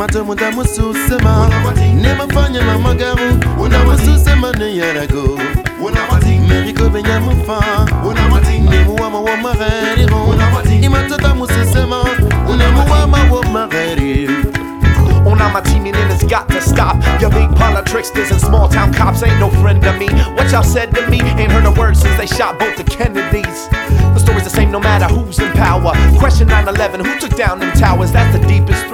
mato muda mususema nema fanya mama garu una mususema ne yarago meriko benya mufa nemu wama wa magari imatota mususema nemu wama wa magari. On my team and it's got to stop. Your big politricksters and small town cops ain't no friend of me. What y'all said to me ain't heard a word since they shot both the Kennedys. The story's the same no matter who's in power. Question 9/11, who took down them towers? That's the deepest threat.